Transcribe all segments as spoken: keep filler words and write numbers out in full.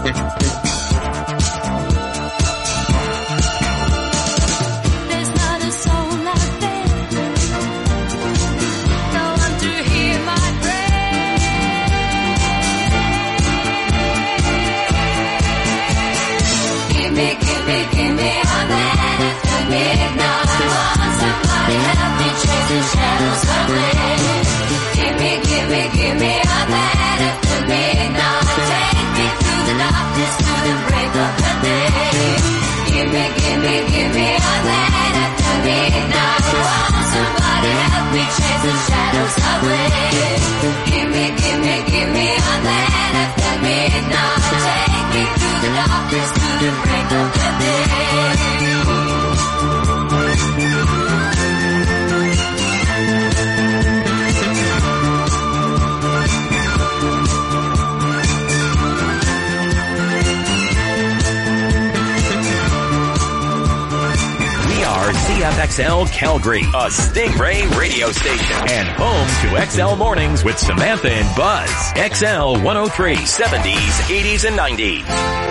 X L Calgary, a Stingray radio station, and home to X L Mornings with Samantha and Buzz. X L one oh three, seventies, eighties, and nineties.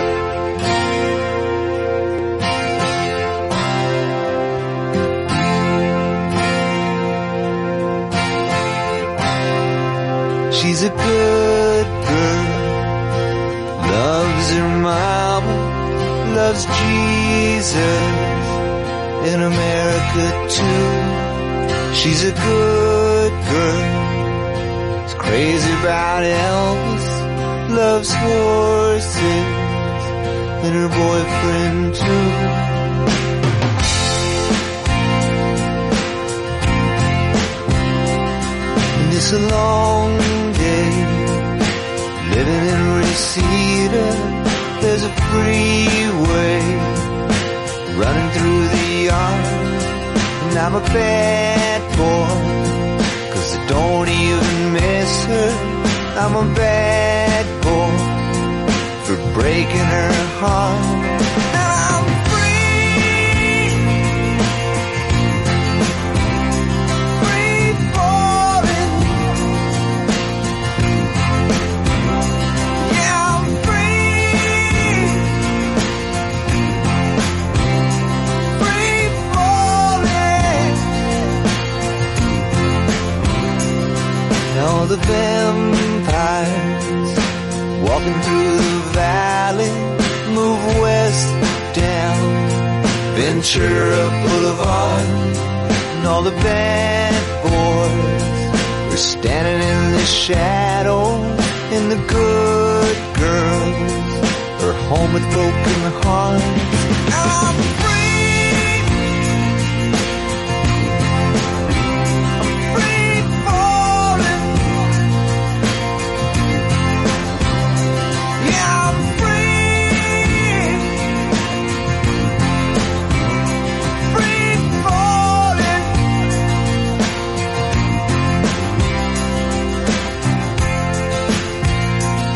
She's a good girl, loves her mama, loves Jesus. In America too, she's a good girl. She's crazy about Elvis, loves horses, and her boyfriend too. And it's a long day, living in Reseda. There's a freeway running through the yard, and I'm a bad boy, 'cause I don't even miss her. I'm a bad boy for breaking her heart. I'm free, free falling. Yeah, I'm free. All the vampires walking through the valley move west down Ventura Boulevard, and all the bad boys are standing in the shadow, and the good girls are home with broken hearts. I'm free.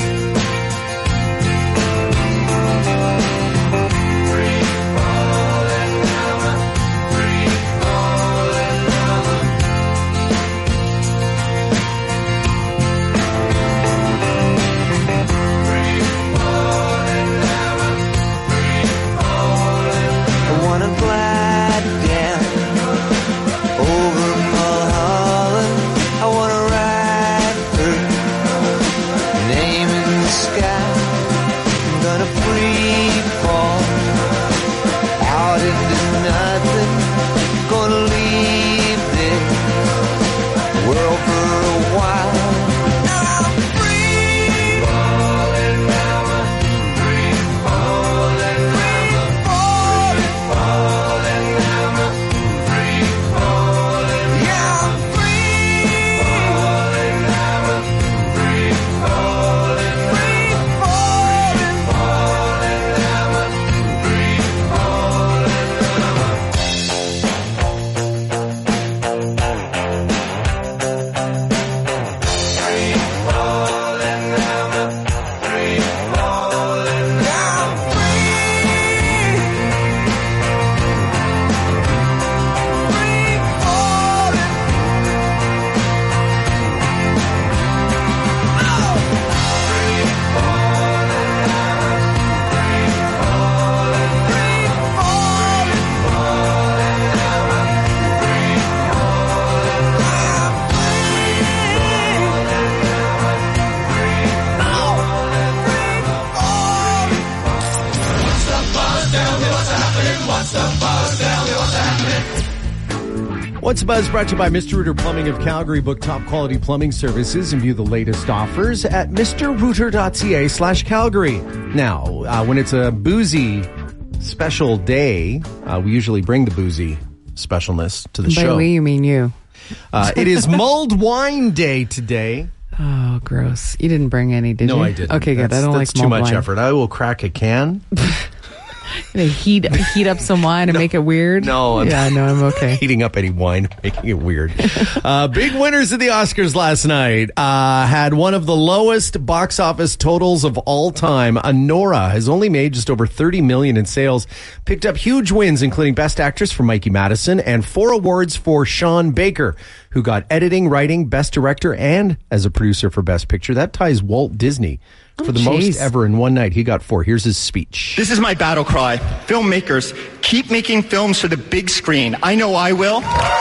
Free falling. What's Buzz brought to you by Mister Rooter Plumbing of Calgary. Book top quality plumbing services and view the latest offers at mrrooter.ca slash Calgary. Now, uh, when it's a boozy special day, uh, we usually bring the boozy specialness to the By show. By we, you mean you. Uh, it is mulled wine day today. Oh, gross. You didn't bring any, did no, you? No, I didn't. Okay, good. That's, I don't that's like too mulled much wine. effort. I will crack a can. They heat heat up some wine and no, make it weird? No. I'm yeah, no, I'm okay. Heating up any wine, making it weird. uh, big winners of the Oscars last night. Uh, had one of the lowest box office totals of all time. Anora has only made just over thirty million dollars in sales. Picked up huge wins, including Best Actress for Mikey Madison and four awards for Sean Baker, who got editing, writing, Best Director, and as a producer for Best Picture. That ties Walt Disney for the oh, most ever in one night. He got four. Here's his speech. This is my battle cry. Filmmakers, keep making films for the big screen. I know I will.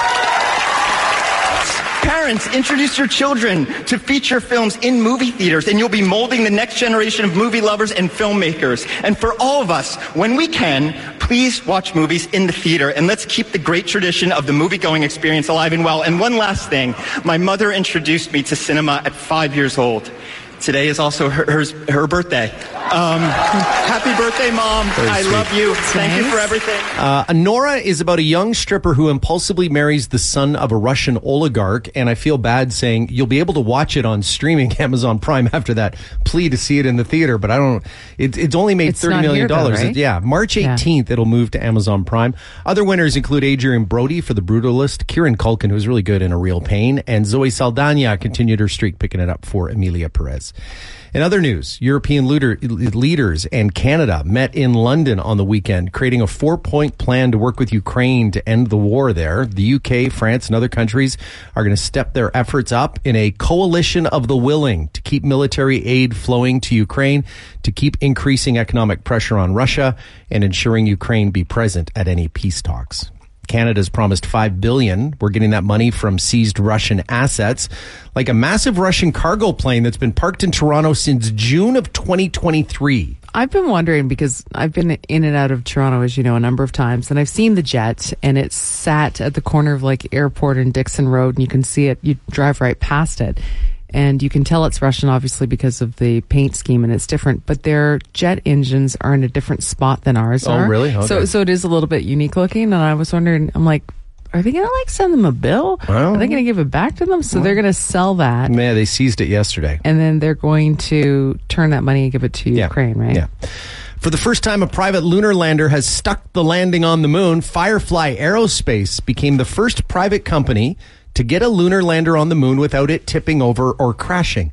Parents, introduce your children to feature films in movie theaters, and you'll be molding the next generation of movie lovers and filmmakers. And for all of us, when we can, please watch movies in the theater, and let's keep the great tradition of the movie-going experience alive and well. And one last thing. My mother introduced me to cinema at five years old. Today is also her her, her birthday. Um, happy birthday, Mom. Very I sweet. love you. Thank nice. you for everything. Uh, Anora is about a young stripper who impulsively marries the son of a Russian oligarch, and I feel bad saying you'll be able to watch it on streaming Amazon Prime after that plea to see it in the theater, but I don't, it, it's only made It's thirty not million dollars. here, though, right? Yeah, March eighteenth, yeah. It'll move to Amazon Prime. Other winners include Adrian Brody for The Brutalist, Kieran Culkin, who's really good in A Real Pain, and Zoe Saldana continued her streak, picking it up for Emilia Perez. In other news, European leader, leaders and Canada met in London on the weekend, creating a four-point plan to work with Ukraine to end the war there. The U K, France, and other countries are going to step their efforts up in a coalition of the willing to keep military aid flowing to Ukraine, to keep increasing economic pressure on Russia, and ensuring Ukraine be present at any peace talks. Canada's promised five billion dollars. We're getting that money from seized Russian assets, like a massive Russian cargo plane that's been parked in Toronto since June of twenty twenty-three. I've been wondering, because I've been in and out of Toronto, as you know, a number of times, and I've seen the jet, and it's sat at the corner of like Airport and Dixon Road, and you can see it. You drive right past it. And you can tell it's Russian, obviously, because of the paint scheme, and it's different. But their jet engines are in a different spot than ours oh, are. Oh, really? Okay. So, so it is a little bit unique looking. And I was wondering, I'm like, are they going to like send them a bill? Well, are they going to give it back to them? So well, they're going to sell that. Man, they seized it yesterday. And then they're going to turn that money and give it to yeah. Ukraine, right? Yeah. For the first time, a private lunar lander has stuck the landing on the moon. Firefly Aerospace became the first private company to get a lunar lander on the moon without it tipping over or crashing.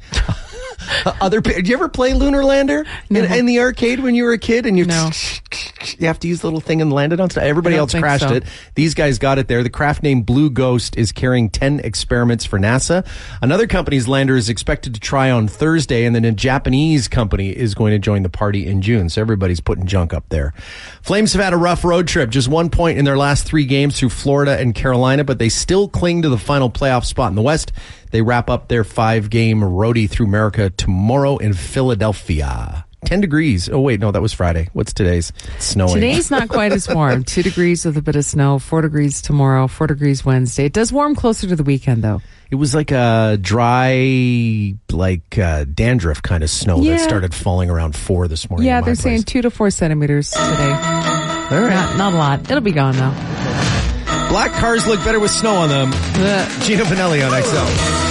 Other, did you ever play Lunar Lander no. in, in the arcade when you were a kid? And you no. you have to use the little thing and land it on stuff. Everybody else crashed so. it. These guys got it there. The craft named Blue Ghost is carrying ten experiments for NASA. Another company's lander is expected to try on Thursday, and then a Japanese company is going to join the party in June. So everybody's putting junk up there. Flames have had a rough road trip. Just one point in their last three games through Florida and Carolina, but they still cling to the final playoff spot in the West. They wrap up their five-game roadie through America tomorrow in Philadelphia. ten degrees. Oh, wait, no, that was Friday. What's today's? It's snowing. Today's not quite as warm. Two degrees with a bit of snow. Four degrees tomorrow. Four degrees Wednesday. It does warm closer to the weekend, though. It was like a dry, like uh, dandruff kind of snow yeah. that started falling around four this morning. Yeah, in my they're place. saying two to four centimeters today. All right. Not, not a lot. It'll be gone now. Black cars look better with snow on them. Uh, Gino Vanelli on X L.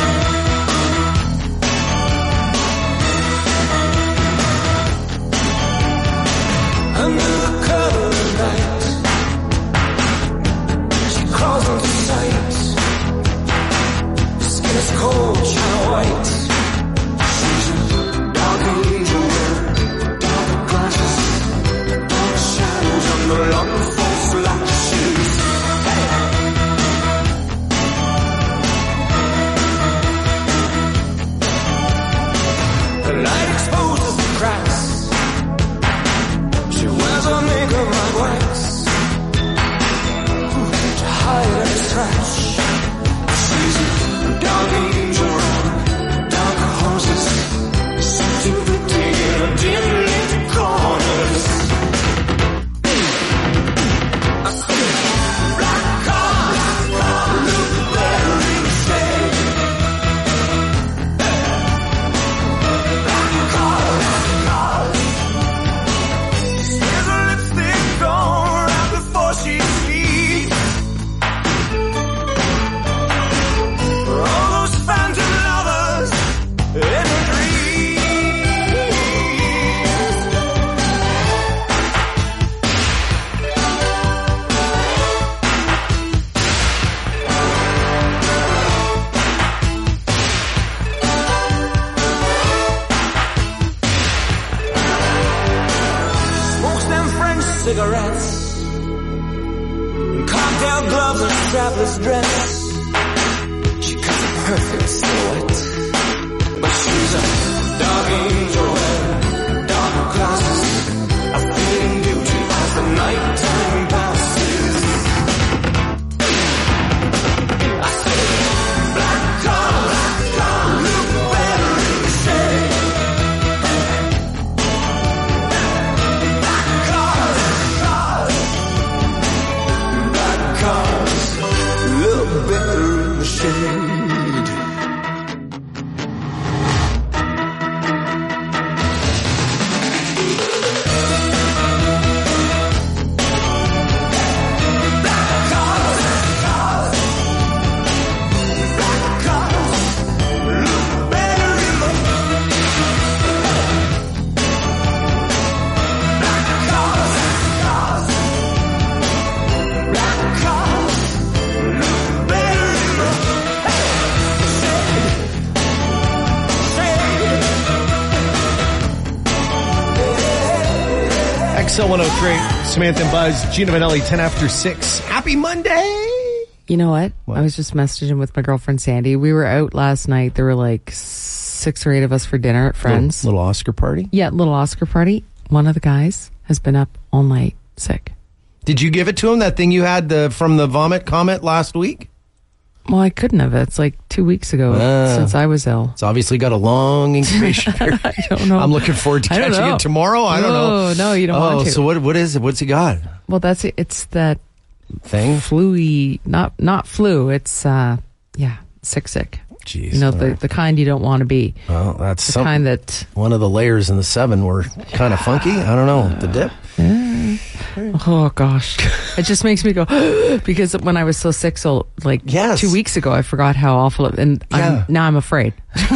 Under the cover of night, she crawls onto sight. Skin is cold, shine white. She's a dark angel, dark glasses, dark shadows on the long false lashes. cigarettes, and cocktail gloves and strapless dress. She got a perfect silhouette, but she's a dark angel wearing dark glasses, a fleeting beauty as the nighttime passes. I say, black car, black car, look better in the shade. Black cars, black cars, look better in the shade. X L one oh three, Samantha and Buzz, Gina Vanelli, ten after six. Happy Monday! You know what? What? I was just messaging with my girlfriend Sandy. We were out last night. There were like six or eight of us for dinner at friends. Little, little Oscar party. Yeah, little Oscar party. One of the guys has been up all night sick. Did you give it to him, that thing you had the, from the vomit comment last week? Well, I couldn't have. It's like two weeks ago Ah. since I was ill. It's obviously got a long incubation period. I don't know. I'm looking forward to I don't catching know. it tomorrow. I don't know. No, no, you don't oh, want to. so what? What is it? What's he got? Well, that's it. It's that Thing? flu-y, not not flu. It's uh, yeah, sick, sick. Jeez. You know, all the, right. the kind you don't want to be. Well, that's The some, kind that, one of the layers in the seven were kind of funky. I don't know. The dip. oh gosh, it just makes me go, because when I was so sick, so like Yes. two weeks ago, I forgot how awful it, and Yeah. I'm, now I'm afraid.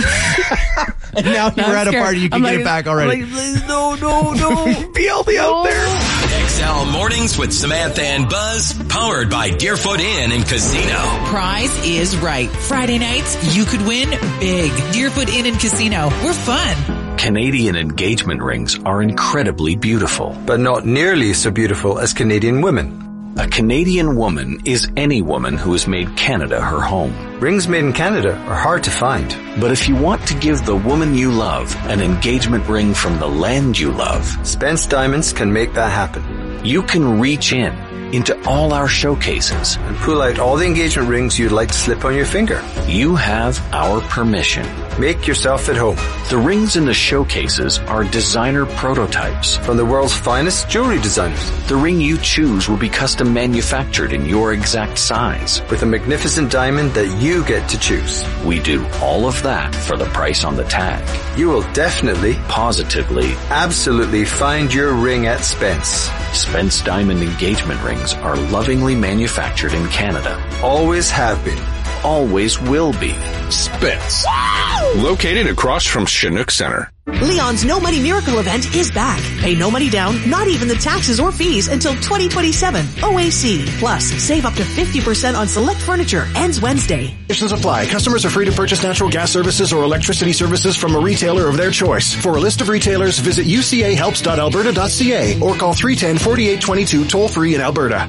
And now Now you're I'm at a scared. party, you can I'm get like- it back already. I'm like, no, no, no. B L B out there. X L Mornings with Samantha and Buzz, powered by Deerfoot Inn and Casino. Prize is right. Friday nights, you could win big. Deerfoot Inn and Casino. We're fun. Canadian engagement rings are incredibly beautiful. but not nearly so beautiful as Canadian women. A Canadian woman is any woman who has made Canada her home. Rings made in Canada are hard to find. But if you want to give the woman you love an engagement ring from the land you love, Spence Diamonds can make that happen. you can reach in into all our showcases. And pull out all the engagement rings you'd like to slip on your finger. You have our permission. Make yourself at home. The rings in the showcases are designer prototypes. From the world's finest jewelry designers. The ring you choose will be custom manufactured in your exact size. With a magnificent diamond that you get to choose. We do all of that for the price on the tag. You will definitely, Positively, absolutely find your ring at Spence. Spence Diamond engagement rings are lovingly manufactured in Canada. Always have been. Always will be. Spence. Located across from Chinook Center. Leon's No Money Miracle event is back. Pay no money down, not even the taxes or fees until twenty twenty-seven. O A C. Plus, save up to fifty percent on select furniture. Ends Wednesday. Conditions apply. Customers are free to purchase natural gas services or electricity services from a retailer of their choice. For a list of retailers, visit u c a helps dot alberta dot c a or call three one zero, four eight two two toll free in Alberta.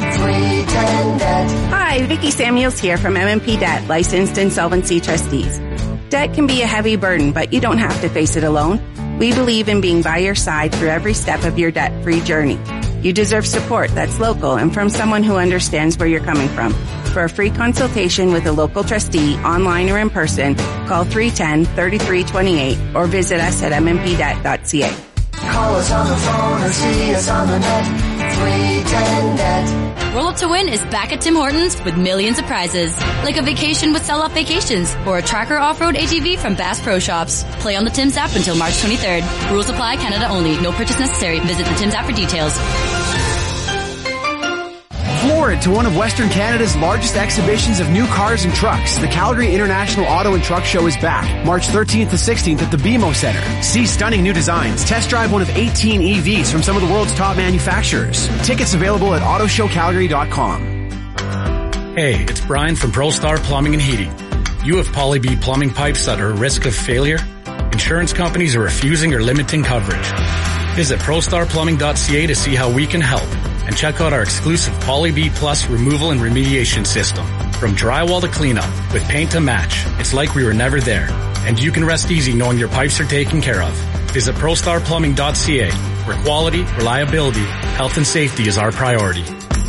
Hi, Vicki Samuels here from M and P Debt, licensed insolvency trustees. Debt can be a heavy burden, but you don't have to face it alone. We believe in being by your side through every step of your debt-free journey. You deserve support that's local and from someone who understands where you're coming from. For a free consultation with a local trustee, online or in person, call three one zero, three three two eight or visit us at m m p debt dot c a. Call us on the phone or see us on the net. three ten net. Roll Up to Win is back at Tim Hortons with millions of prizes, like a vacation with Sell Off Vacations or a Tracker Off-Road A T V from Bass Pro Shops. Play on the Tim's app until March twenty-third. Rules apply, Canada only. No purchase necessary. Visit the Tim's app for details. Forward to one of Western Canada's largest exhibitions of new cars and trucks. The Calgary International Auto and Truck Show is back, March thirteenth to sixteenth at the B M O Center. See stunning new designs. Test drive one of eighteen E Vs from some of the world's top manufacturers. Tickets available at auto show calgary dot com. Hey, it's Brian from ProStar Plumbing and Heating. You have Poly B plumbing pipes that are at risk of failure? Insurance companies are refusing or limiting coverage. Visit ProStar Plumbing dot C A to see how we can help. And check out our exclusive Poly-B Plus removal and remediation system. From drywall to cleanup, with paint to match, it's like we were never there. And you can rest easy knowing your pipes are taken care of. Visit ProStar Plumbing dot C A, where quality, reliability, health and safety is our priority.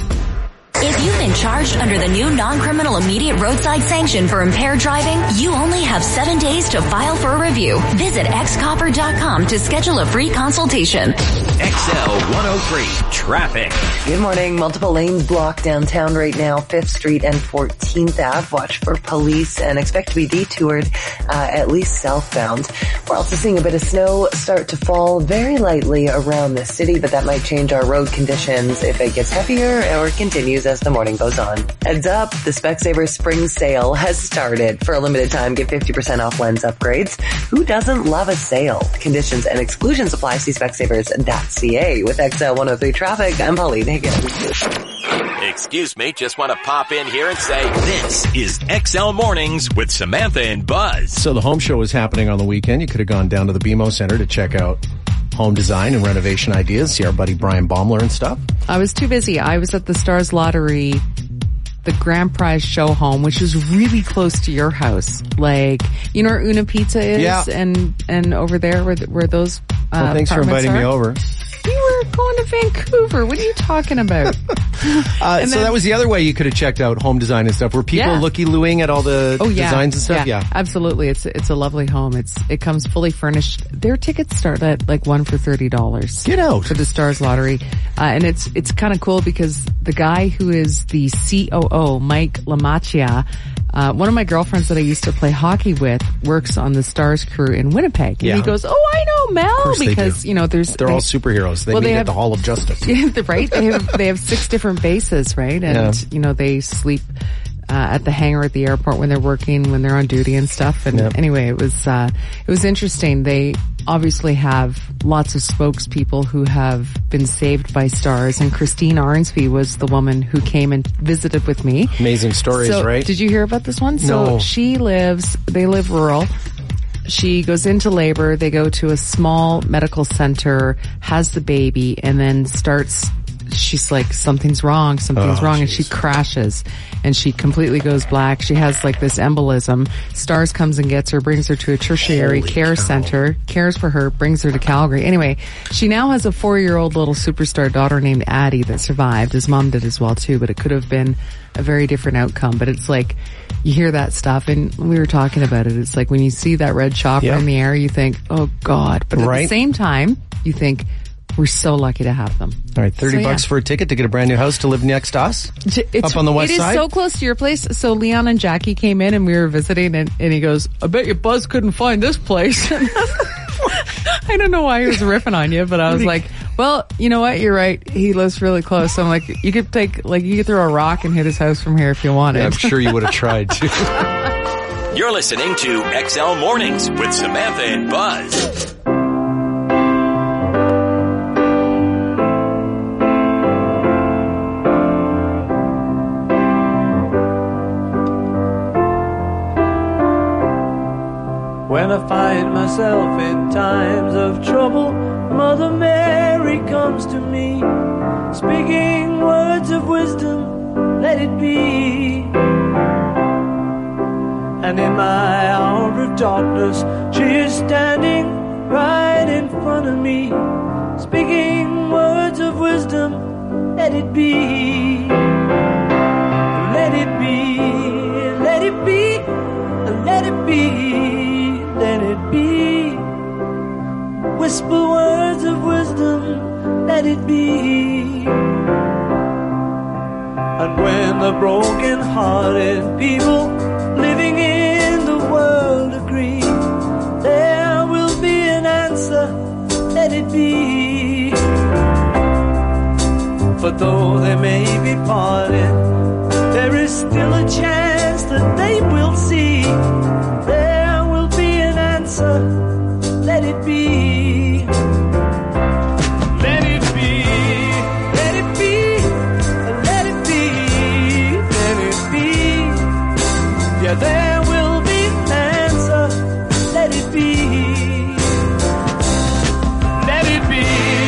If you've been charged under the new non-criminal immediate roadside sanction for impaired driving, you only have seven days to file for a review. Visit x copper dot com to schedule a free consultation. X L one oh three Traffic. Good morning. Multiple lanes blocked downtown right now, fifth Street and fourteenth Avenue. Watch for police and expect to be detoured, uh, at least southbound. We're also seeing a bit of snow start to fall very lightly around the city, but that might change our road conditions if it gets heavier or continues as the morning goes on. Heads up, the Specsavers Spring Sale has started. For a limited time, get fifty percent off lens upgrades. Who doesn't love a sale? Conditions and exclusions apply. See Specsavers dot C A. With X L one oh three Traffic, I'm Pauline Higgins. Excuse me, just want to pop in here and say this is X L Mornings with Samantha and Buzz. So the home show was happening on the weekend. You could have gone down to the B M O Center to check out home design and renovation ideas, see our buddy Brian Baumler and stuff. I was too busy. I was at the Stars Lottery, the grand prize show home, which is really close to your house. Like, you know where Una Pizza is? Yeah. And, and over there where, where those, uh, well, thanks for inviting are? me over. We were going to Vancouver. What are you talking about? uh, so then, that was the other way you could have checked out home design and stuff. Were people yeah. looky-looing at all the oh, yeah. designs and stuff? Yeah, yeah, absolutely. It's it's a lovely home. It's it comes fully furnished. Their tickets start at like one for thirty dollars. Get out for the Stars Lottery, uh, and it's it's kind of cool because the guy who is the C O O, Mike Lamacchia. Uh, one of my girlfriends that I used to play hockey with works on the Stars crew in Winnipeg. And yeah. he goes, oh, I know Mel, because, you know, there's... They're they, all superheroes. They well, meet they at have, the Hall of Justice. Right? They have, they have six different bases, right? And, yeah. you know, they sleep uh, at the hangar at the airport when they're working, when they're on duty and stuff. And yep. anyway, it was, uh, it was interesting. They obviously have lots of spokespeople who have been saved by Stars, and Christine Arnsby was the woman who came and visited with me. Amazing stories, so, right? Did you hear about this one? No. So she lives, they live rural. She goes into labor, they go to a small medical center, has the baby, and then starts, she's like, something's wrong, something's oh, wrong, geez. and she crashes, and she completely goes black. She has like this embolism. Stars comes and gets her, brings her to a tertiary Holy care cow. center, cares for her, brings her to Calgary. Anyway, she now has a four-year-old little superstar daughter named Addie that survived. His mom did as well too, but it could have been a very different outcome. But it's like, you hear that stuff, and we were talking about it. It's like when you see that red chopper yep. in the air, you think, oh God. But at right. the same time, you think, we're so lucky to have them. All right, thirty so, yeah. bucks for a ticket to get a brand new house to live next to us? It's, up on the west it side? It is so close to your place. So Leon and Jackie came in and we were visiting, and, and he goes, I bet your Buzz couldn't find this place. I don't know why he was riffing on you, but I was like, well, you know what? You're right. He lives really close. So I'm like, you could take, like, you could throw a rock and hit his house from here if you wanted. Yeah, I'm sure you would have tried to. You're listening to X L Mornings with Samantha and Buzz. When I find myself in times of trouble, Mother Mary comes to me, speaking words of wisdom, let it be. And in my hour of darkness, she is standing right in front of me, speaking words of wisdom, let it be. Let it be, let it be, let it be. Let it be. Whisper words of wisdom, let it be. And when the broken-hearted people living in the world agree, there will be an answer, let it be. But though they may be parted, there is still a chance that they will see. Let it be. Let it be. Let it be. Let it be. Let it be. Yeah, there will be an answer. Let it be. Let it be.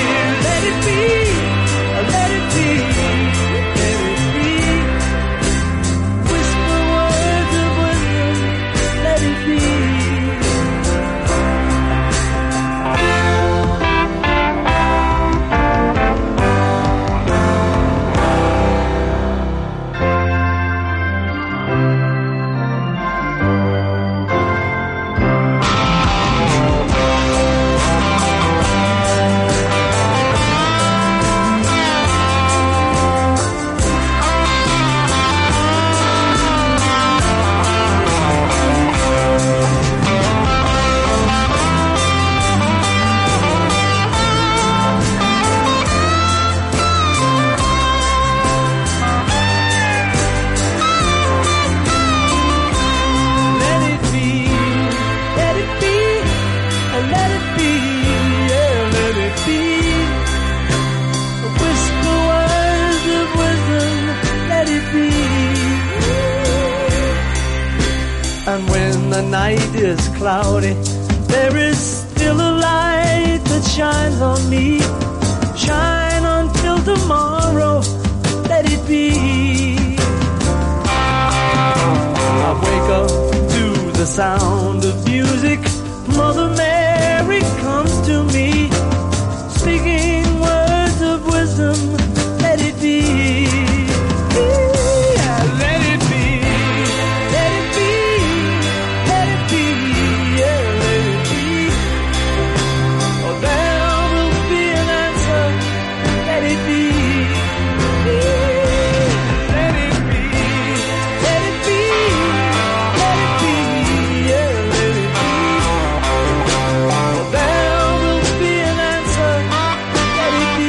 is cloudy, there is still a light that shines on me. Shine until tomorrow, let it be. I wake up to the sound of music. Mother Mary comes to me, speaking words of wisdom, let it be. Yeah, let it be, let it be, let it be, yeah, let it be. Oh, there will be an answer, let it be. Yeah, let it be, let it be, let it be, yeah, let it be. Oh, there will be an answer, let it be.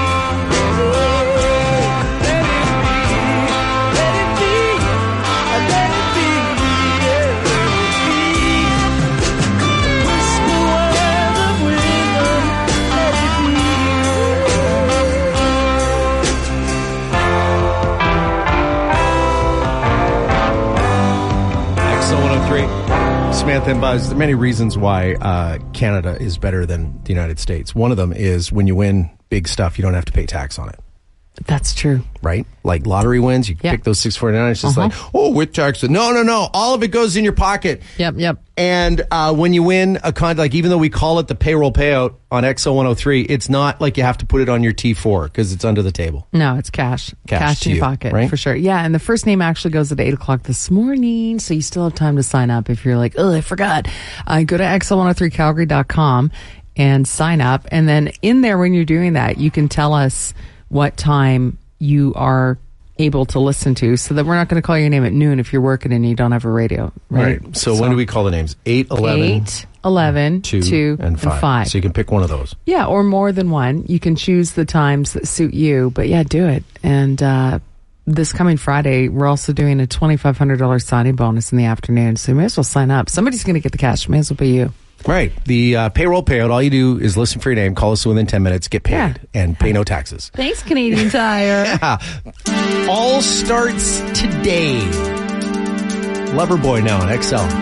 Samantha and Buzz, there are many reasons why uh, Canada is better than the United States. One of them is when you win big stuff, you don't have to pay tax on it. That's true. Right? Like lottery wins, you Yeah. pick those six forty-nine. It's just Uh-huh. like, oh, with tax. No, no, no. All of it goes in your pocket. Yep, yep. And uh, when you win a con, like even though we call it the payroll payout on X L one oh three, it's not like you have to put it on your T four because it's under the table. No, it's cash. Cash to in you, your pocket, right? for sure. Yeah, and the first name actually goes at eight o'clock this morning, so you still have time to sign up if you're like, oh, I forgot. Uh, go to X L one oh three Calgary dot com and sign up. And then in there, when you're doing that, you can tell us what time you are able to listen to, so that we're not going to call your name at noon if you're working and you don't have a radio. Right. Right. So, when do we call the names? eight, eleven, eight, eleven, two, two, and five. and five. So you can pick one of those. Yeah, or more than one. You can choose the times that suit you, but yeah, do it. And uh, this coming Friday, we're also doing a twenty-five hundred dollars signing bonus in the afternoon, so you may as well sign up. Somebody's going to get the cash. May as well be you. Right. The uh, payroll payout, all you do is listen for your name, call us within ten minutes, get paid, Yeah. and pay no taxes. Thanks, Canadian Tire. Yeah. All starts today. Loverboy now on X L.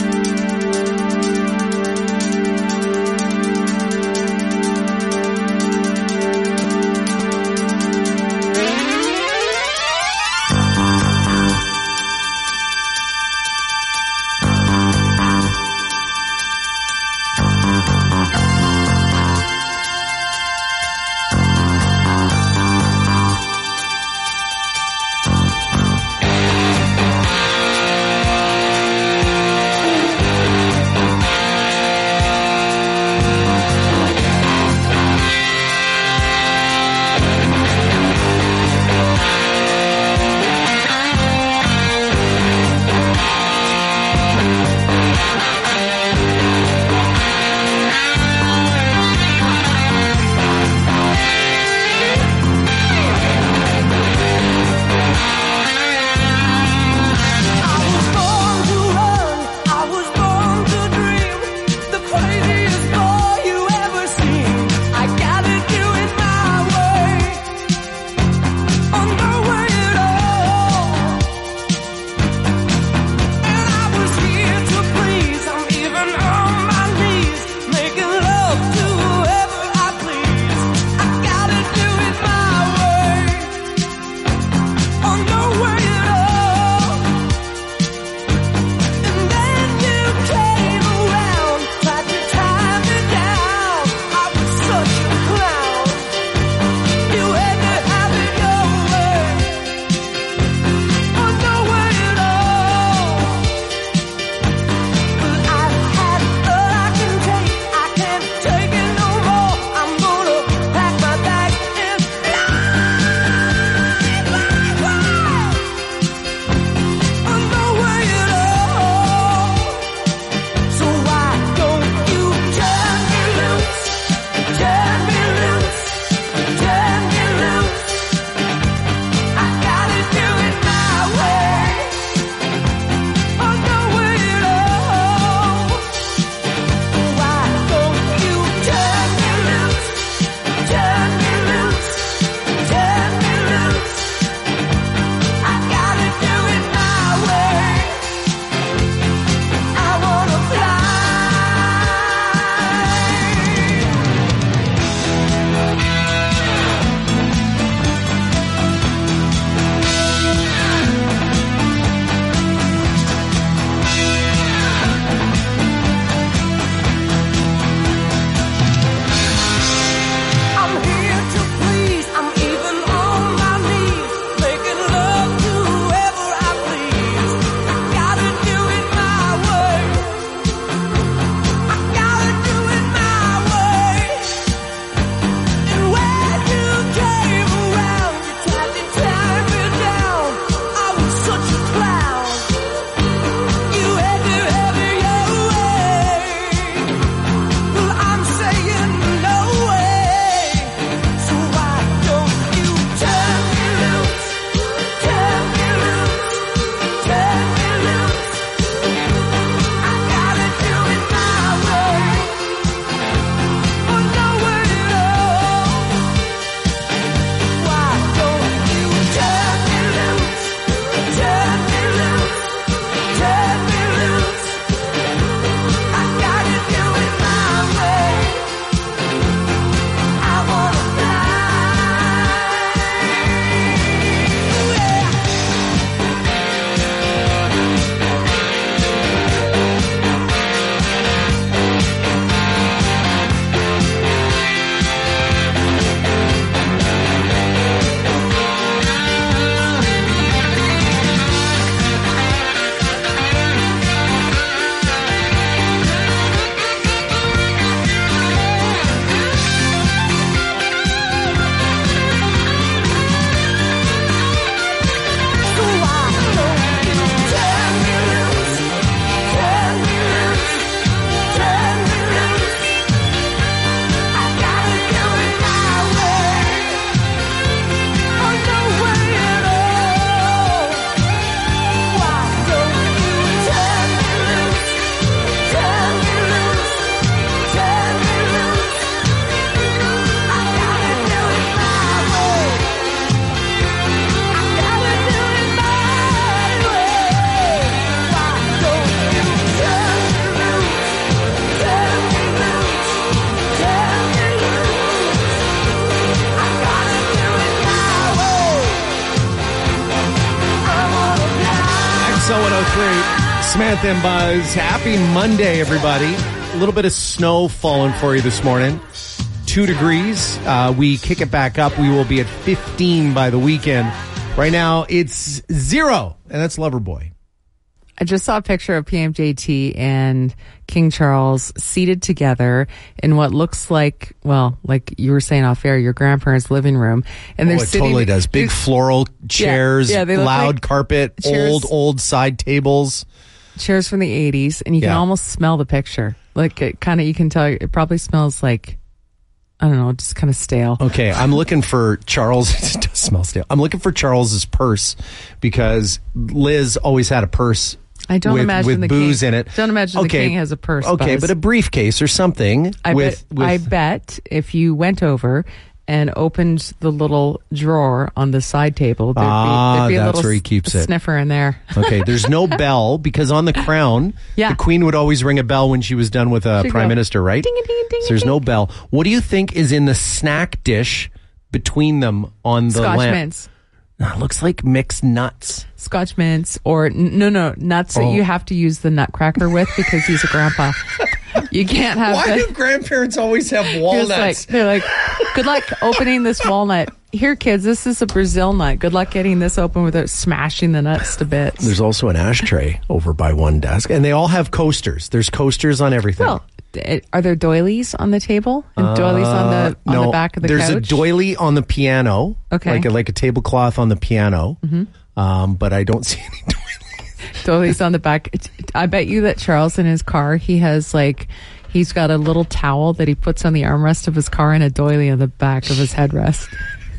oh three. Samantha and Buzz. Happy Monday, everybody. A little bit of snow falling for you this morning. Two degrees. Uh, we kick it back up. We will be at fifteen by the weekend. Right now, it's zero, and that's Loverboy. I just saw a picture of P M J T and King Charles seated together in what looks like, well, like you were saying off air, your grandparents' living room. And they're oh, it sitting, totally does. Big floral chairs, yeah, yeah, they look loud like carpet, chairs, old, old side tables. Chairs from the eighties, and you can Yeah. almost smell the picture. Like, it kind of, you can tell, it probably smells like, I don't know, just kind of stale. Okay, I'm looking for Charles. It does smell stale. I'm looking for Charles's purse because Liz always had a purse. I don't with, imagine with the booze king, in it. Don't imagine okay. the king has a purse. Okay, Buzz. but a briefcase or something. I with, bet. with, I bet if you went over and opened the little drawer on the side table, there'd ah, be, there'd be a that's little where he keeps s- it. sniffer in there. Okay, there's no bell because on the crown, Yeah. the queen would always ring a bell when she was done with a She'd prime go, minister, right? ding, ding, ding, so there's ding. no bell. What do you think is in the snack dish between them on the Scotch lamp? mints. No, it looks like mixed nuts. Scotch mints or n- no no nuts Oh. that you have to use the nutcracker with because he's a grandpa. You can't have. Why the, do grandparents always have Just walnuts? like, they're like, good luck opening this walnut. Here, kids, this is a Brazil nut. Good luck getting this open without smashing the nuts to bits. There's also an ashtray over by one desk, and they all have coasters. There's coasters on everything. Well, d- are there doilies on the table and doilies on the on no, the back of the there's couch? a doily on the piano. Okay. like a, like a tablecloth on the piano. Mm-hmm. Um, but I don't see any doilies. Doilies on the back. It's- I bet you that Charles in his car, he has like, he's got a little towel that he puts on the armrest of his car and a doily on the back of his headrest.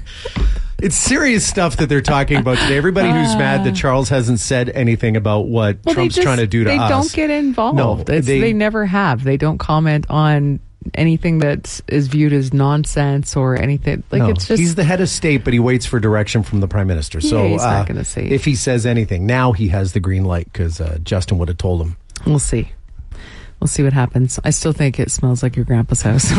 It's serious stuff that they're talking about today. Everybody who's mad that Charles hasn't said anything about what Well, Trump's they just, trying to do to they us. They don't get involved. No, It's, they- they never have. They don't comment on anything that is viewed as nonsense or anything. Like No, it's just he's the head of state, but he waits for direction from the prime minister. So Yeah, he's not uh, gonna say. if he says anything. Now he has the green light because uh, Justin would have told him. We'll see. We'll see what happens. I still think it smells like your grandpa's house.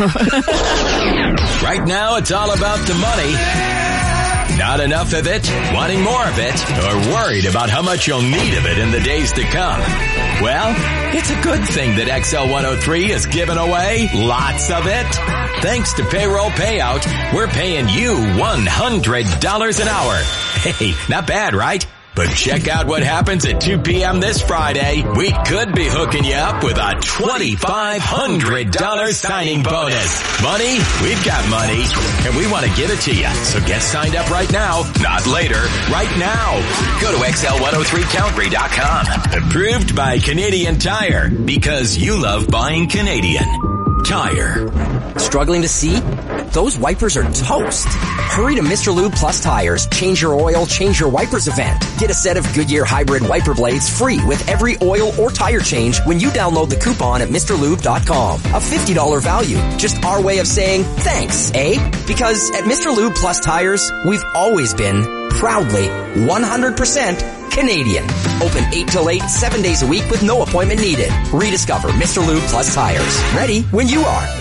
Right now, it's all about the money. Not enough of it, wanting more of it, or worried about how much you'll need of it in the days to come. Well, it's a good thing that X L one oh three is giving away lots of it. Thanks to Payroll Payout, we're paying you one hundred dollars an hour. Hey, not bad, right? But check out what happens at two p.m. this Friday. We could be hooking you up with a twenty-five hundred dollars signing bonus. Money? We've got money, and we want to give it to you. So get signed up right now, not later, right now. Go to X L one oh three Calgary dot com. Approved by Canadian Tire, because you love buying Canadian Tire. Struggling to see? Those wipers are toast. Hurry to Mister Lube Plus Tires. Change your oil, change your wipers event. Get a set of Goodyear Hybrid wiper blades free with every oil or tire change when you download the coupon at Mr Lube dot com. A fifty dollars value. Just our way of saying thanks, eh? Because at Mister Lube Plus Tires, we've always been proudly one hundred percent Canadian. Open eight till eight, seven days a week with no appointment needed. Rediscover Mister Lube Plus Tires. Ready when you are.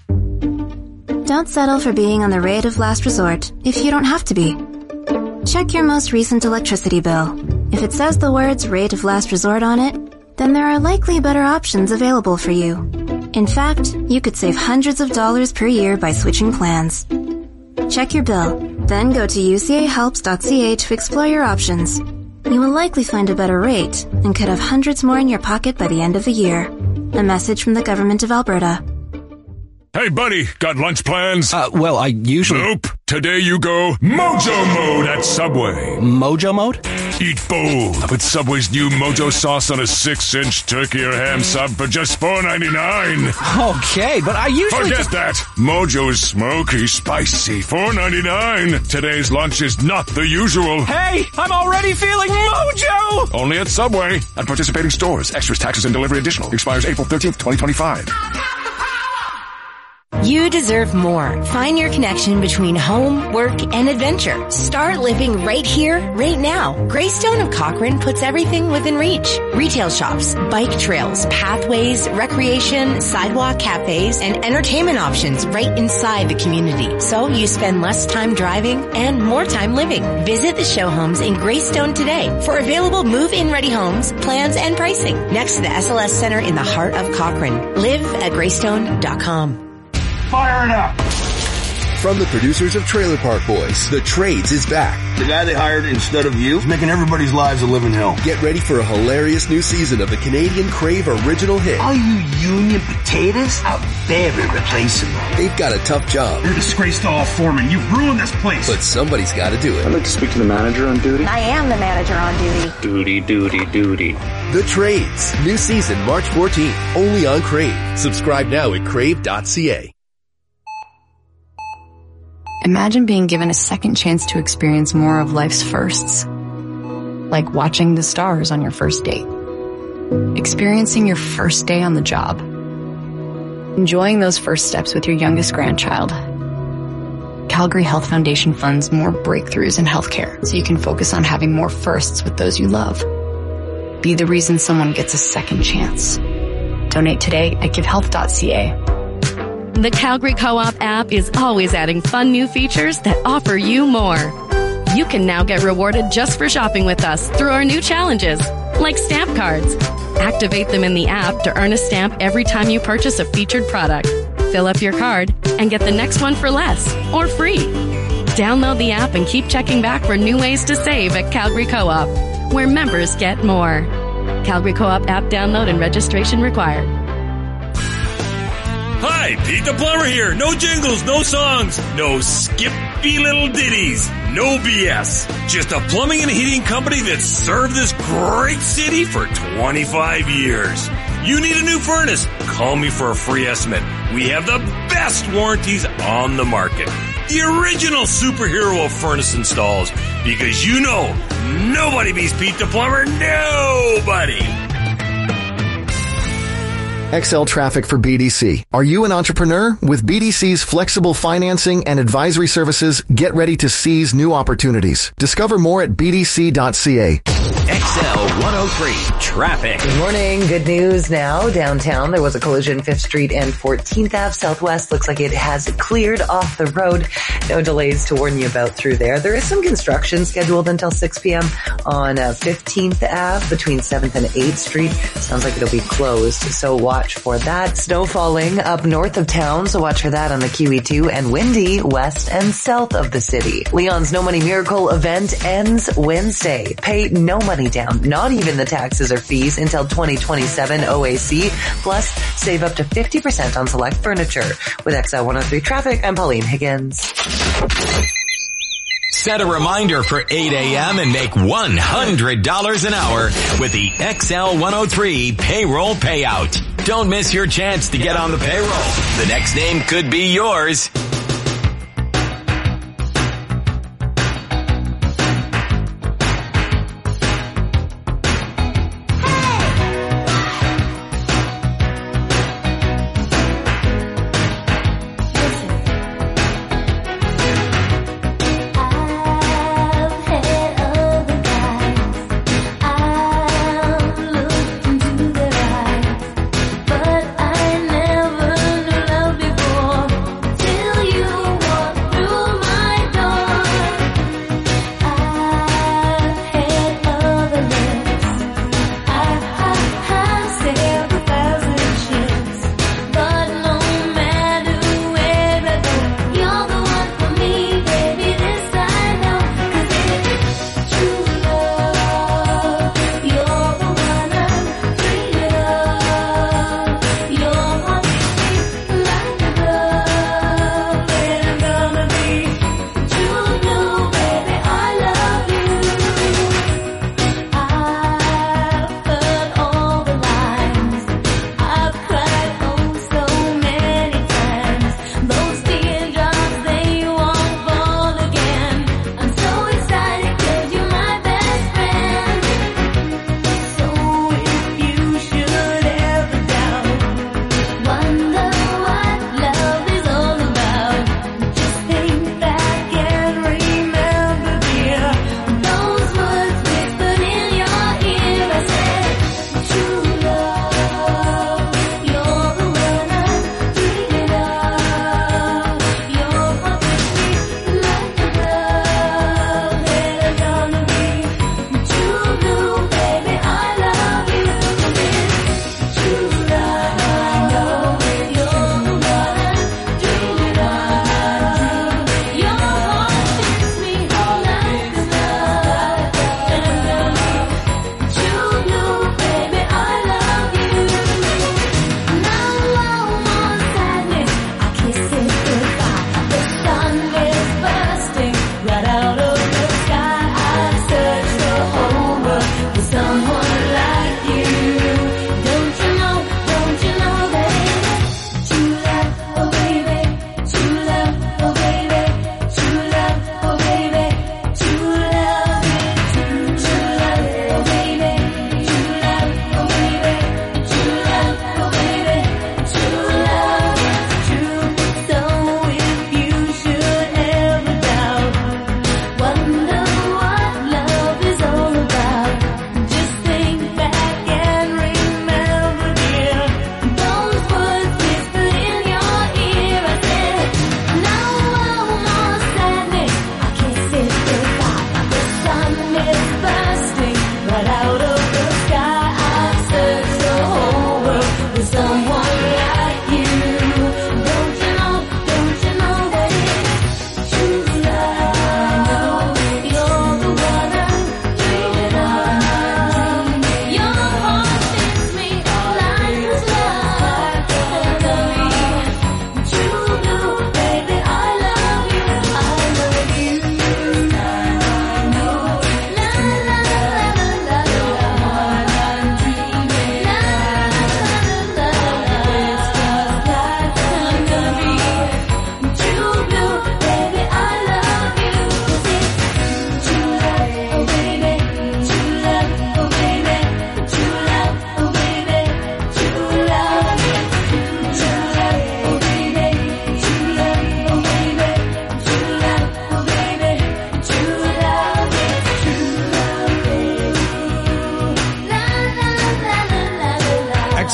Don't settle for being on the rate of last resort if you don't have to be. Check your most recent electricity bill. If it says the words rate of last resort on it, then there are likely better options available for you. In fact, you could save hundreds of dollars per year by switching plans. Check your bill, then go to U C A helps dot C A to explore your options. You will likely find a better rate and could have hundreds more in your pocket by the end of the year. A message from the Government of Alberta. Hey, buddy, got lunch plans? Uh, well, I usually... Nope. Today you go Mojo Mode at Subway. Mojo Mode? Eat bold with Subway's new Mojo sauce on a six-inch turkey or ham sub for just four ninety-nine. Okay, but I usually... Forget that. Mojo's smoky, spicy, four ninety-nine. Today's lunch is not the usual. Hey, I'm already feeling Mojo! Only at Subway. At participating stores. Extras, taxes, and delivery additional. Expires April thirteenth, twenty twenty-five. You deserve more. Find your connection between home, work, and adventure. Start living right here, right now. Greystone of Cochrane puts everything within reach. Retail shops, bike trails, pathways, recreation, sidewalk cafes, and entertainment options right inside the community. So you spend less time driving and more time living. Visit the show homes in Greystone today for available move-in ready homes, plans, and pricing. Next to the S L S Center in the heart of Cochrane. Live at greystone dot com. Fire it up! From the producers of Trailer Park Boys, The Trades is back. The guy they hired instead of you is making everybody's lives a living hell. Get ready for a hilarious new season of the Canadian Crave original hit. All you union potatoes are very replaceable. They've got a tough job. You're a disgrace to all foremen. You've ruined this place. But somebody's got to do it. I'd like to speak to the manager on duty. I am the manager on duty. Duty, duty, duty. The Trades. New season March fourteenth. Only on Crave. Subscribe now at crave dot c a. Imagine being given a second chance to experience more of life's firsts. Like watching the stars on your first date. Experiencing your first day on the job. Enjoying those first steps with your youngest grandchild. Calgary Health Foundation funds more breakthroughs in healthcare so you can focus on having more firsts with those you love. Be the reason someone gets a second chance. Donate today at give health dot c a. The Calgary Co-op app is always adding fun new features that offer you more. You can now get rewarded just for shopping with us through our new challenges, like stamp cards. Activate them in the app to earn a stamp every time you purchase a featured product. Fill up your card and get the next one for less or free. Download the app and keep checking back for new ways to save at Calgary Co-op, where members get more. Calgary Co-op app download and registration required. Hi, Pete the Plumber here. No jingles, no songs, no skippy little ditties, no B S. Just a plumbing and heating company that's served this great city for twenty-five years. You need a new furnace? Call me for a free estimate. We have the best warranties on the market. The original superhero of furnace installs. Because you know, nobody beats Pete the Plumber. Nobody. X L Traffic for B D C. Are you an entrepreneur? With B D C's flexible financing and advisory services, get ready to seize new opportunities. Discover more at b d c dot c a. X L one oh three Traffic. Good morning. Good news now. Downtown, there was a collision fifth Street and fourteenth Avenue Southwest. Looks like it has cleared off the road. No delays to warn you about through there. There is some construction scheduled until six p.m. on uh, fifteenth Avenue between seventh and eighth Street. Sounds like it'll be closed, so watch for that. Snow falling up north of town, so watch for that on the Q E two, and windy west and south of the city. Leon's No Money Miracle event ends Wednesday. Pay no money down, not even the taxes or fees, until twenty twenty-seven O A C. Plus, save up to fifty percent on select furniture. With X L one oh three Traffic, I'm Pauline Higgins. Set a reminder for eight a.m. and make one hundred dollars an hour with the X L one oh three payroll payout. Don't miss your chance to get on the payroll. The next name could be yours. Till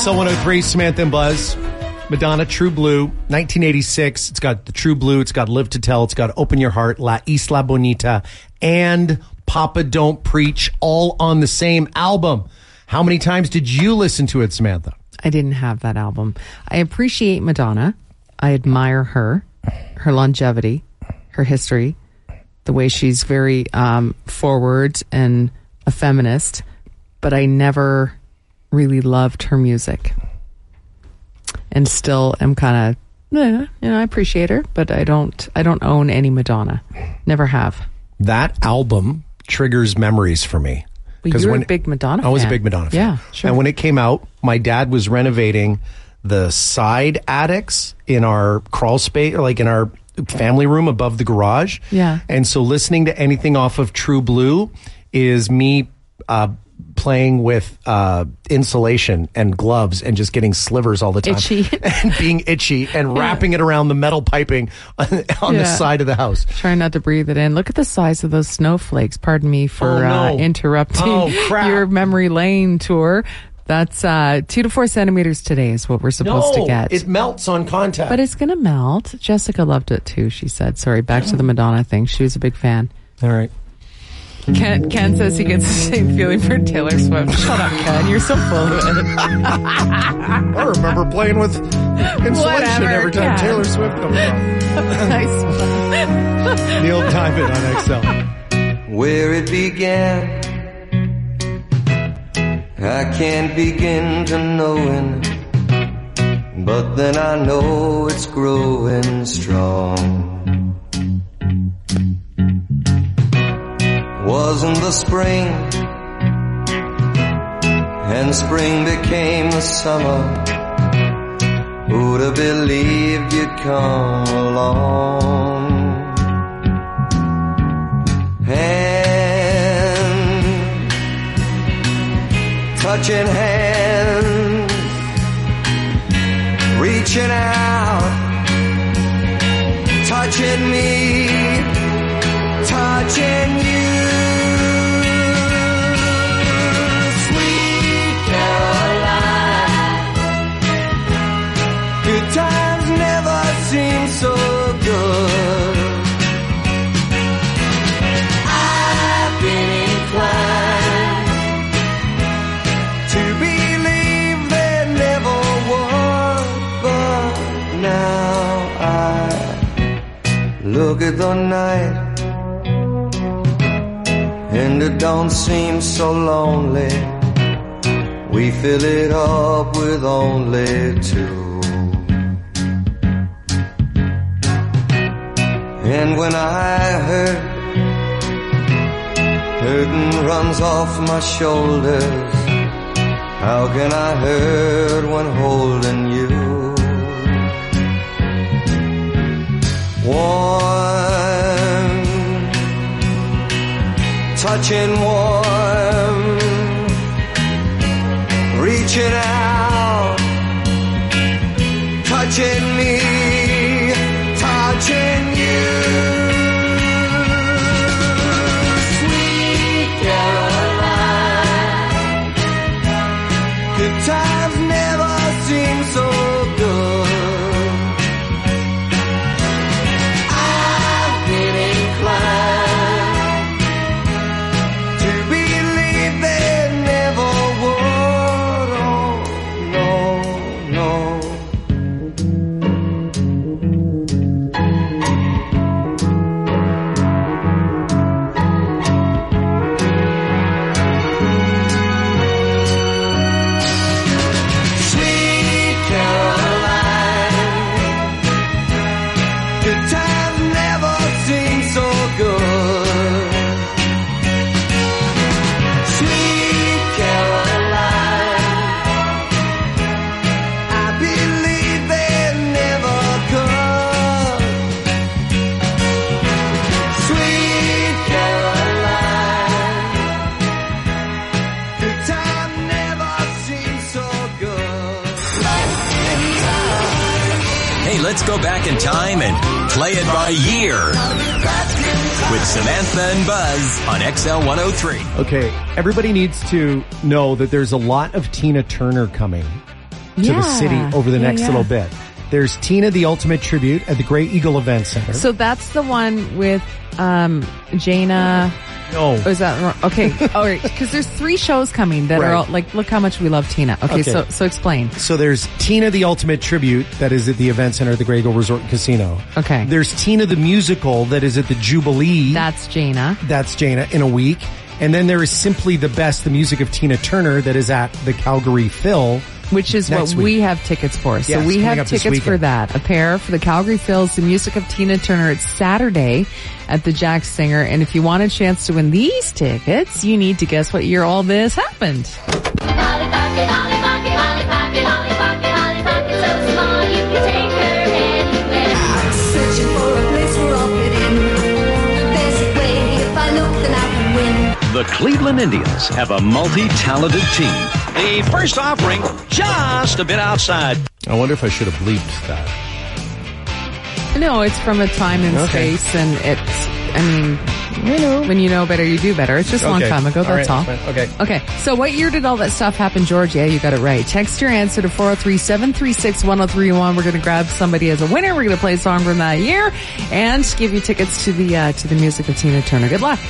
X L one oh three, Samantha and Buzz. Madonna, True Blue, nineteen eighty-six. It's got the True Blue. It's got Live to Tell. It's got Open Your Heart, La Isla Bonita, and Papa Don't Preach, all on the same album. How many times did you listen to it, Samantha? I didn't have that album. I appreciate Madonna. I admire her, her longevity, her history, the way she's very um, forward and a feminist, but I never really loved her music. And still am kind of, eh, you know, I appreciate her, but I don't, I don't own any Madonna. Never have. That album triggers memories for me. But you're when, a big Madonna fan. I was a big Madonna fan. Yeah, sure. And when it came out, my dad was renovating the side attics in our crawl space, or like in our family room above the garage. Yeah. And so listening to anything off of True Blue is me uh, playing with uh, insulation and gloves and just getting slivers all the time. Itchy. And being itchy and yeah. wrapping it around the metal piping on, on yeah. the side of the house. Trying not to breathe it in. Look at the size of those snowflakes. Pardon me for oh, no. uh, interrupting oh, crap. your memory lane tour. That's uh, two to four centimeters today is what we're supposed no, to get. It melts on contact. But it's going to melt. Jessica loved it too, she said. Sorry, back to the Madonna thing. She was a big fan. All right. Ken, Ken says he gets the same feeling for Taylor Swift. Shut up, Ken. You're so full of it. I remember playing with insulation Whatever, every time Ken. Taylor Swift comes on. Nice one. Neil Diamond on X L. Where it began, I can't begin to knowing, but then I know it's growing strong. Wasn't the spring, and spring became the summer. Who'd have believed you'd come along? Hand, touching hands, reaching out, touching me, touching you. Good times never seem so good. I've been inclined to believe there never was, but now I look at the night and it don't seem so lonely. We fill it up with only two. And when I hurt, hurting runs off my shoulders. How can I hurt when holding you? Warm, touching warm, reaching out, touching me, touching you. Sweet Caroline, good times never seem so good. I've been inclined to believe there never would. Oh, no, no. Let's go back in time and play it by year with Samantha and Buzz on X L one oh three. Okay, everybody needs to know that there's a lot of Tina Turner coming to the Yeah. city over the Yeah, next yeah. little bit. There's Tina the Ultimate Tribute at the Grey Eagle Event Center. So that's the one with um, Jaina. No. Oh, is that wrong? Okay. All right. Because there's three shows coming that Right. are all, like, look how much we love Tina. Okay, Okay. so so explain. So there's Tina the Ultimate Tribute that is at the Event Center at the Grey Eagle Resort and Casino. Okay. There's Tina the Musical that is at the Jubilee. That's Jaina. That's Jaina in a week. And then there is Simply the Best, the music of Tina Turner that is at the Calgary Phil. Which is next what week. we have tickets for. So Yes, we coming have up this tickets for weekend. that. A pair for the Calgary Phils, the music of Tina Turner. It's Saturday at the Jack Singer. And if you want a chance to win these tickets, you need to guess what year all this happened. Searching for a place where I'll fit in. There's a way, if I look, then I can win. The Cleveland Indians have a multi-talented team. The first offering just a bit outside. I wonder if I should have bleeped that. No, it's from a time and Okay. space, and it's, I mean, you know, when you know better, you do better. It's just a long Okay. time ago, All that's right, all. that's fine. Okay. Okay, so what year did all that stuff happen, George? Yeah, you got it right. Text your answer to four oh three, seven three six, one oh three one. We're going to grab somebody as a winner. We're going to play a song from that year and give you tickets to the, uh, to the music of Tina Turner. Good luck.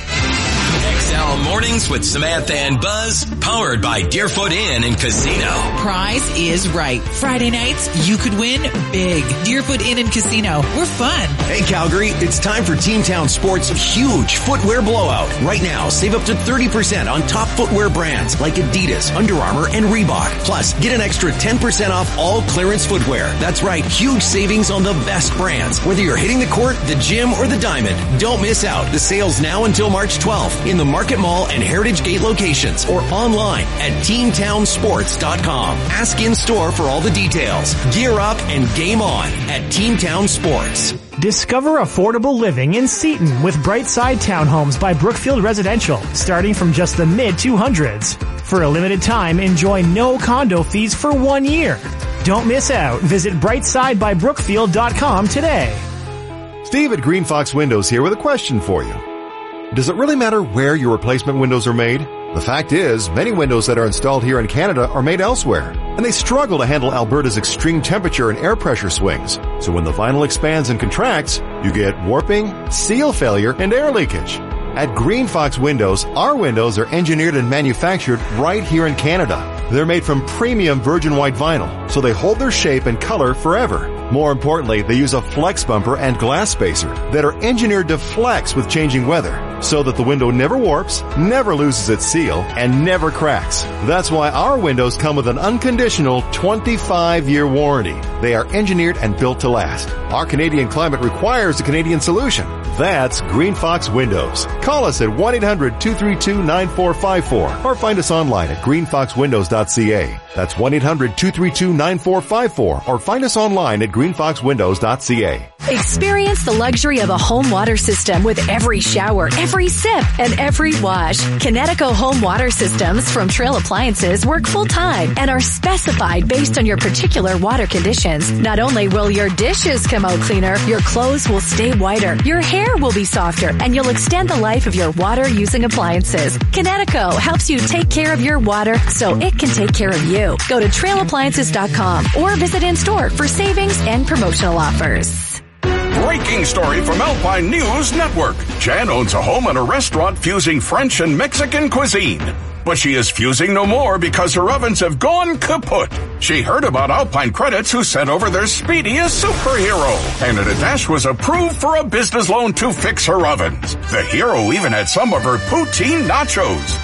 X L Mornings with Samantha and Buzz, powered by Deerfoot Inn and Casino. Prize is right. Friday nights, you could win big. Deerfoot Inn and Casino. We're fun. Hey Calgary, it's time for Team Town Sports' huge footwear blowout. Right now, save up to thirty percent on top footwear brands like Adidas, Under Armour, and Reebok. Plus, get an extra ten percent off all clearance footwear. That's right, huge savings on the best brands. Whether you're hitting the court, the gym, or the diamond, don't miss out. The sale's now until March twelfth in the Market Mall and Heritage Gate locations or online at team town sports dot com. Ask in store for all the details. Gear up and game on at Team Town Sports. Discover affordable living in Seaton with Brightside Townhomes by Brookfield Residential, starting from just the mid two hundreds. For a limited time, enjoy no condo fees for one year. Don't miss out. Visit brightside by brookfield dot com today. Steve at Green Fox Windows here with a question for you. Does it really matter where your replacement windows are made? The fact is, many windows that are installed here in Canada are made elsewhere, and they struggle to handle Alberta's extreme temperature and air pressure swings. So when the vinyl expands and contracts, you get warping, seal failure, and air leakage. At Green Fox Windows, our windows are engineered and manufactured right here in Canada. They're made from premium virgin white vinyl, so they hold their shape and color forever. More importantly, they use a flex bumper and glass spacer that are engineered to flex with changing weather, so that the window never warps, never loses its seal, and never cracks. That's why our windows come with an unconditional twenty-five year warranty. They are engineered and built to last. Our Canadian climate requires a Canadian solution. That's Green Fox Windows. Call us at one eight hundred, two three two, nine four five four or find us online at green fox windows dot c a. That's one eight hundred, two three two, nine four five four or find us online at green fox windows dot c a. Experience the luxury of a home water system with every shower, every sip, and every wash. Kinetico home water systems from Trail Appliances work full-time and are specified based on your particular water conditions. Not only will your dishes come out cleaner, your clothes will stay whiter, your hair will be softer, and you'll extend the life of your water-using appliances. Kinetico helps you take care of your water so it can take care of you. Go to trail appliances dot com or visit in-store for savings and promotional offers. Breaking story from Alpine News Network. Jan owns a home and a restaurant fusing French and Mexican cuisine. But she is fusing no more because her ovens have gone kaput. She heard about Alpine Credits who sent over their speediest superhero. And a Dash was approved for a business loan to fix her ovens. The hero even had some of her poutine nachos.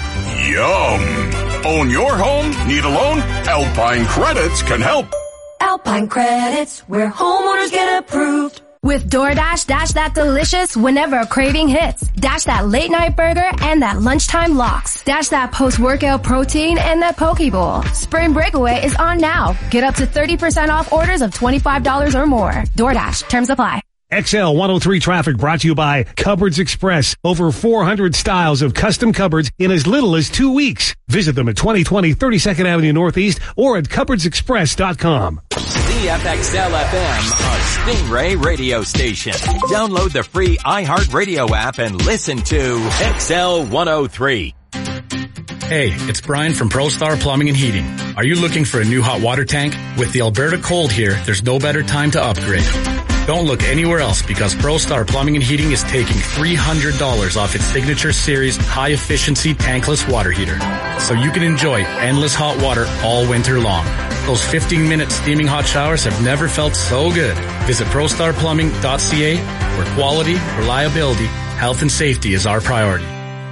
Yum! Own your home? Need a loan? Alpine Credits can help. Alpine Credits, where homeowners get approved. With DoorDash, dash that delicious whenever a craving hits. Dash that late night burger and that lunchtime lox. Dash that post-workout protein and that poke bowl. Spring Breakaway is on now. Get up to thirty percent off orders of twenty-five dollars or more. DoorDash, terms apply. X L one oh three traffic brought to you by Cupboards Express. Over four hundred styles of custom cupboards in as little as two weeks. Visit them at twenty twenty thirty-second Avenue Northeast or at cupboards express dot com. C F X L F M, a Stingray radio station. Download the free iHeartRadio app and listen to X L one oh three. Hey, it's Brian from ProStar Plumbing and Heating. Are you looking for a new hot water tank? With the Alberta cold here, there's no better time to upgrade. Don't look anywhere else because ProStar Plumbing and Heating is taking three hundred dollars off its Signature Series high-efficiency tankless water heater. So you can enjoy endless hot water all winter long. Those fifteen-minute steaming hot showers have never felt so good. Visit pro star plumbing dot c a where quality, reliability, health and safety is our priority.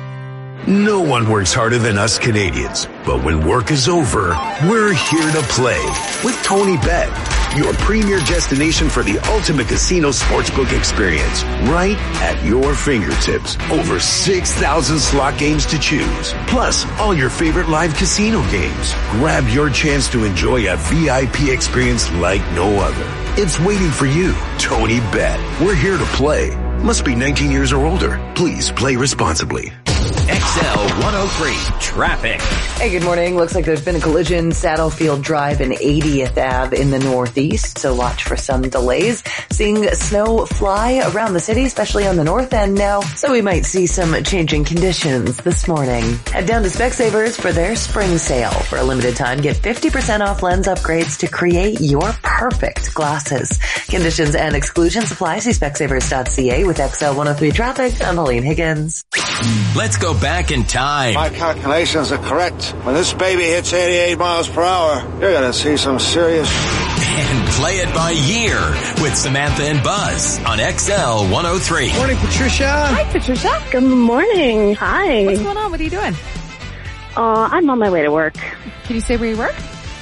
No one works harder than us Canadians, but when work is over, we're here to play with Tony Bet, your premier destination for the ultimate casino sportsbook experience, right at your fingertips. Over six thousand slot games to choose, plus all your favorite live casino games. Grab your chance to enjoy a V I P experience like no other. It's waiting for you, Tony Bet. We're here to play. Must be nineteen years or older. Please play responsibly. X L one oh three traffic. Hey, good morning. Looks like there's been a collision, Saddlefield Drive and eightieth Avenue in the northeast, so watch for some delays. Seeing snow fly around the city, especially on the north end now, so we might see some changing conditions this morning. Head down to Specsavers for their spring sale. For a limited time, get fifty percent off lens upgrades to create your perfect glasses. Conditions and exclusions apply. See specsavers dot c a with X L one oh three traffic. I'm Helene Higgins. Let's go back in time. My calculations are correct. When this baby hits eighty-eight miles per hour, you're going to see some serious... And play it by year with Samantha and Buzz on X L one oh three. Morning, Patricia. Hi, Patricia. Good morning. Hi. What's going on? What are you doing? Uh, I'm on my way to work. Can you say where you work?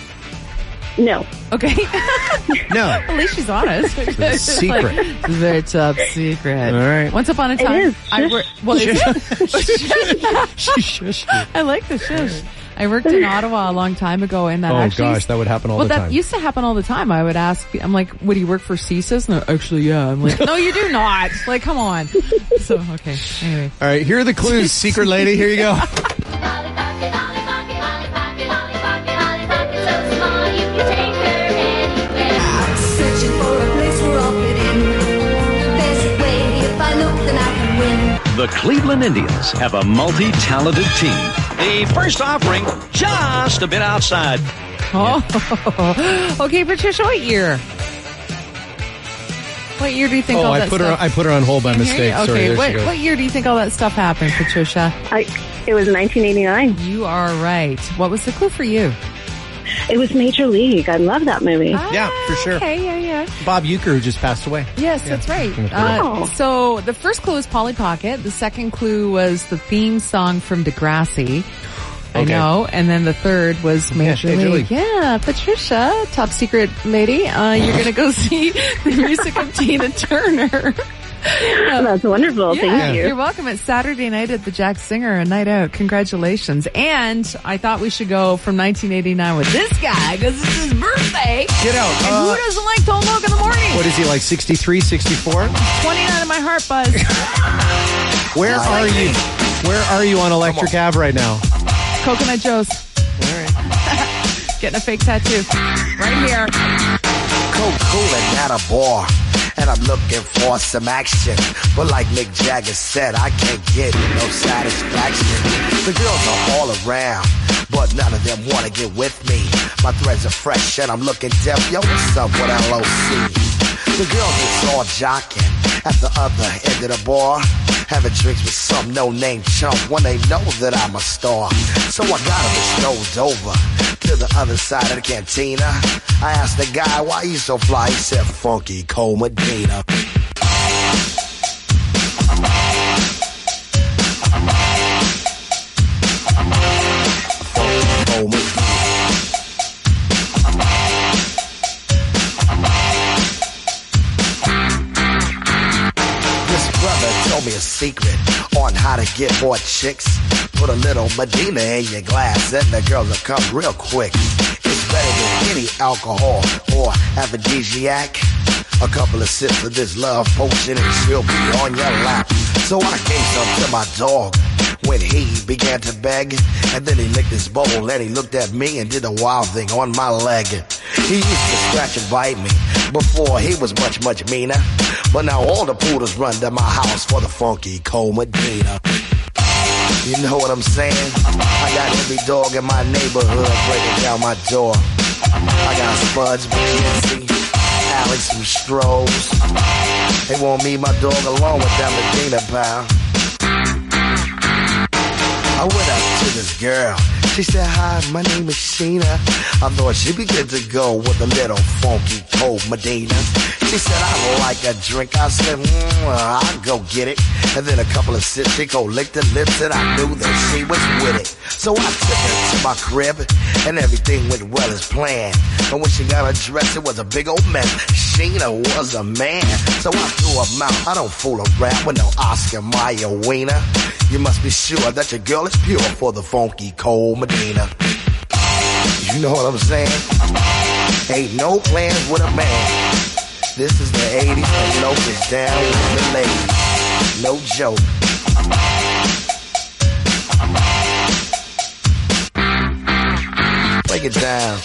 No. Okay. No. At least she's honest. It's a secret. Like, it's a very top secret. All right. Once upon a It time, is. I Shush. worked. Well, is it? She shushed you. I like the shush. I worked in Ottawa a long time ago, and that Oh, actually. gosh, that would happen all well, the that time. used to happen all the time. I would ask, I'm like, "What do you work for, C S I S?" No, actually, yeah. I'm like, "No, you do not." Like, come on. So, okay. Anyway. All right, here are the clues, secret lady. Here you go. The Cleveland Indians have a multi-talented team. The first offering, just a bit outside. Oh, okay, Patricia, what year? What year do you think Oh, all I that put stuff... her. I put her on hold by Can you hear mistake. me? Sorry, Okay, there what, she goes. what year do you think all that stuff happened, Patricia? I, it was nineteen eighty-nine. You are right. What was the clue for you? It was Major League. I love that movie. Yeah, for sure. Okay, yeah, yeah. Bob Uecker, who just passed away. Yes, Yeah. that's right. From the Uh, Oh. so the first clue was Polly Pocket. The second clue was the theme song from Degrassi. I Okay. know. And then the third was Major, Major League. League. Yeah, Patricia, top secret lady. Uh, you're going to go see the music of Tina Turner. That's wonderful. Yeah, Thank you. You're welcome. It's Saturday night at the Jack Singer, a night out. Congratulations. And I thought we should go from nineteen eighty-nine with this guy because it's his birthday. Get out. And Uh, who doesn't like Don't Look in the morning? What is he, like sixty-three, sixty-four? twenty-nine in my heart, Buzz. Where are you? Where are you on Electric Ave right now? Coconut Joe's. All right. Getting a fake tattoo. Right here. Cool, cool, and not a bar. And I'm looking for some action. But like Mick Jagger said, I can't get no satisfaction. The girls are all around, but none of them wanna get with me. My threads are fresh and I'm looking deaf. Yo, what's up with L O C? The girls is all jocking at the other end of the bar, having drinks with some no-name chump when they know that I'm a star. So I got them strolled over to the other side of the cantina. I asked the guy, why you so fly? He said, Funky Cole Medina. Funky Cole Medina. Brother told me a secret on how to get more chicks. Put a little Medina in your glass and the girls will come real quick. It's better than any alcohol or aphrodisiac. A couple of sips of this love potion and she'll be on your lap. So I gave some to my dog when he began to beg. And then he licked his bowl and he looked at me and did a wild thing on my leg. He used to scratch and bite me before he was much, much meaner. But now all the poodles run to my house for the Funky Cole Medina. You know what I'm saying? I I got every dog in my neighborhood breaking down my door. I got Spuds, McKenzie, Alex, and Strohs. They want me, my dog, along with that Medina pal. I went up to this girl. She said, hi, my name is Sheena. I thought she'd be good to go with a little funky cold Medina. She said, I like a drink. I said, mm, I'll go get it. And then a couple of sips, she go lick the lips, and I knew that she was with it. So I took her to my crib, and everything went well as planned. And when she got her dress, it was a big old mess. Sheena was a man, so I threw her mouth. I don't fool around with no Oscar Mayer wiener. You must be sure that your girl is pure for the funky cold Medina. You know what I'm saying? Ain't no plans with a man. This is the eighties, and Lope is down with the ladies. No joke. Break it down.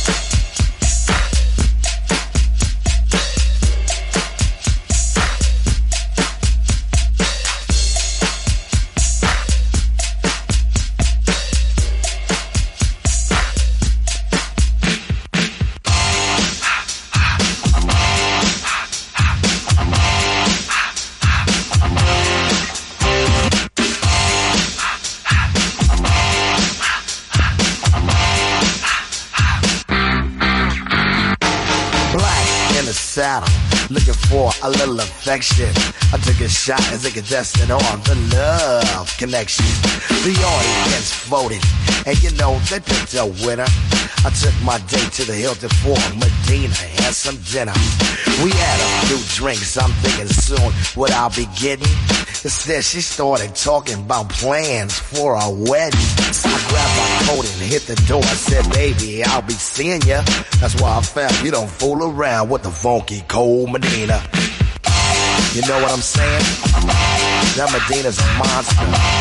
Saddle, looking for a little affection. I took a shot as a contestant on the Love Connection. The audience voted, and you know they picked a winner. I took my date to the Hilton for Medina, had some dinner. We had a few drinks, I'm thinking soon what I'll be getting. Instead, she started talking about plans for a wedding. So I grabbed my coat and hit the door. I said, baby, I'll be seeing ya. That's why I found you don't fool around with the funky cold Medina. You know what I'm saying? That Medina's a monster.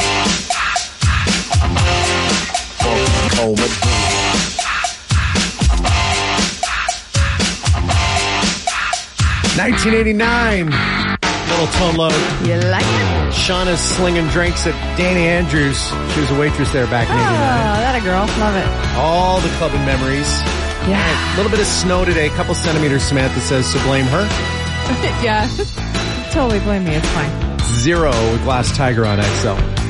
Funky cold Medina. nineteen eighty-nine. Little Tone Loc. You like it? Shauna's slinging drinks at Danny Andrews. She was a waitress there back in oh, eighty-nine. That a girl. Love it. All the clubbing memories. Yeah. A little bit of snow today. A couple centimeters, Samantha says, so blame her. Yeah. Totally blame me. It's fine. Zero with Glass Tiger on X L.